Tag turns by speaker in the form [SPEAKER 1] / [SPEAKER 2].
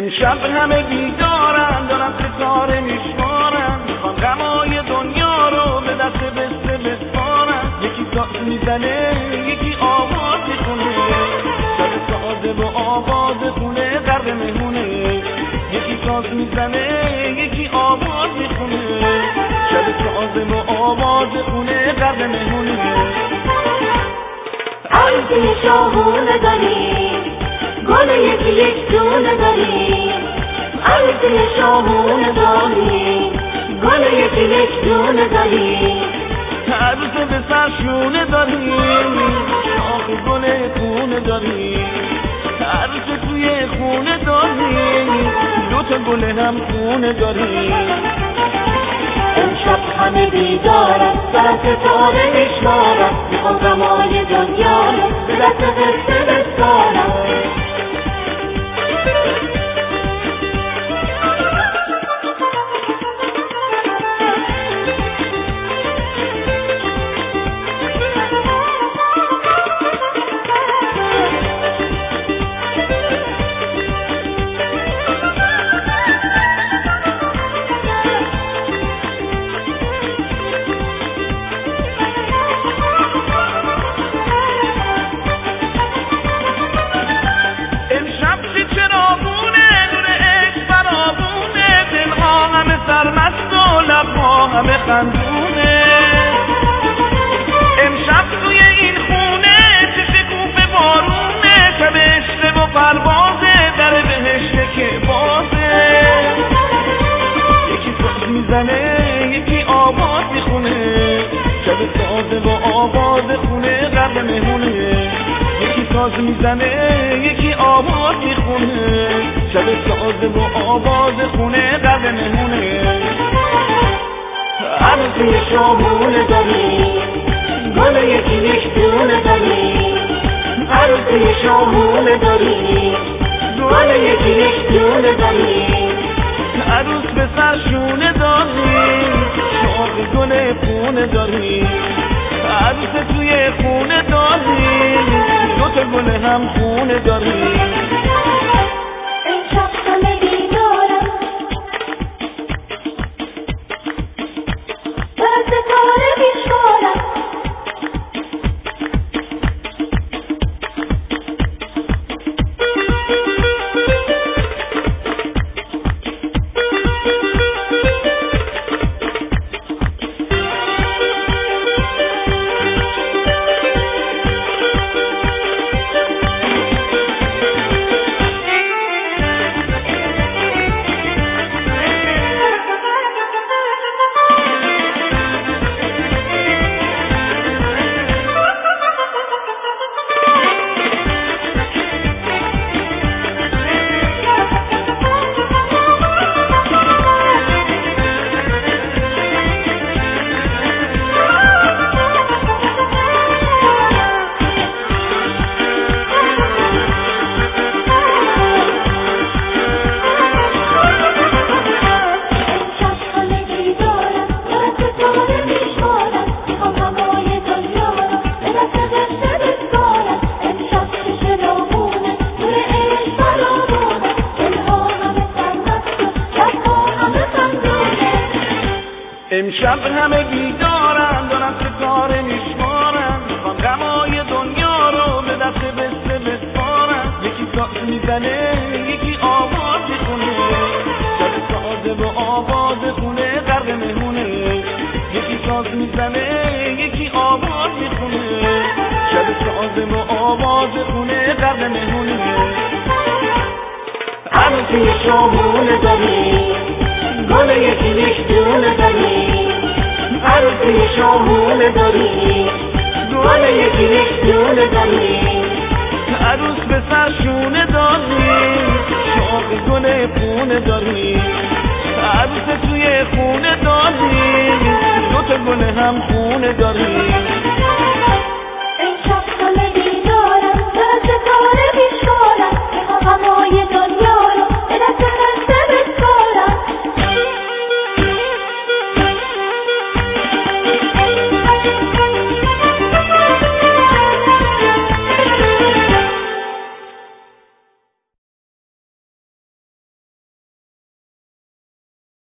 [SPEAKER 1] امشب همه بیدارن، دارن ستاره میشمارن، میخوان غمای دنیا رو به دست بسته بسپارن. یکی ساز میزنه، یکی آواز میخونه، شب ساده و آواز خونه غرق مهمونه. یکی ساز میزنه، یکی آواز میخونه، شب ساده و آواز خونه غرق مهمونه.
[SPEAKER 2] عروسی شاهونه داریم، گل یکی یک دونه داریم. عروسی شاهونه داریم، گل یکی یک دونه داریم.
[SPEAKER 1] عروس به سرشونه داریم، شاخ گل خونه داریم. عروس توی خونه داریم، دوتا گل هم خونه داریم.
[SPEAKER 2] امشب همه بیدارن، دارن ستاره میشمارن، میخوان غمای دنیا رو به دست بسته بسپارن.
[SPEAKER 1] همه خندونه امشب توی این خونه، چه شکوفه بارونه، شب عشق و پروازه، در بهشته که بازه. یکی ساز میزنه، یکی آواز میخونه، شب ساده و آواز خونه غرق مهمونه. یکی ساز میزنه، یکی آواز میخونه، شب ساده و آواز خونه غرق مهمونه.
[SPEAKER 2] عروسی شاهونه داریم، گل یکی یک دونه داریم. عروسی شاهونه داریم، گل یکی یک دونه داریم.
[SPEAKER 1] عروس به سرشونه داریم، شاخ گل خونه داریم. عروس توی خونه داریم، دوتا گل هم خونه داریم.
[SPEAKER 2] امشب همه بیدارن، دارن ستاره میشمارن.
[SPEAKER 1] امشب همه بیدارن، دارن ستاره میشمارن، میخوان غمای دنیا رو به دست بسته بسپارن. یکی ساز میزنه، یکی آواز میخونه، شب ساده و آواز خونه غرق مهمونه. یکی ساز میزنه، یکی آواز میخونه، شب ساده و آواز خونه غرق مهمونه.
[SPEAKER 2] عروسی شاهونه داریم، گل یکی یک دونه داریم. عروسی شاهونه داریم، گل یکی یک دونه داریم.
[SPEAKER 1] عروس به سرشونه داریم، شاخ گل خونه داریم. عروس توی خونه داریم، دوتا گل هم خونه داریم.